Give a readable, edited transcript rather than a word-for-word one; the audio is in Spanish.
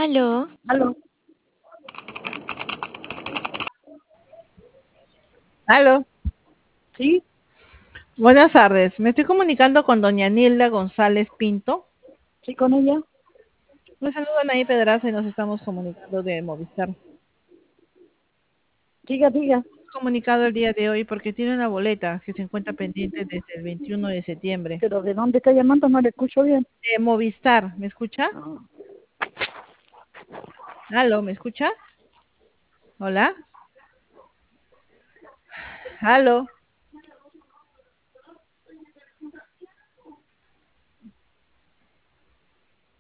Aló, Aló, Aló, sí, buenas tardes. Me estoy comunicando con doña Nilda González Pinto. sí, con ella. Me saludan ahí Pedraza y nos estamos comunicando de Movistar. Diga, diga. Comunicado el día de hoy porque tiene una boleta que se encuentra pendiente desde el 21 de septiembre. Pero ¿de dónde está llamando? No le escucho bien. De Movistar, ¿me escucha? Ah, Aló, ¿me escucha? Hola. Aló.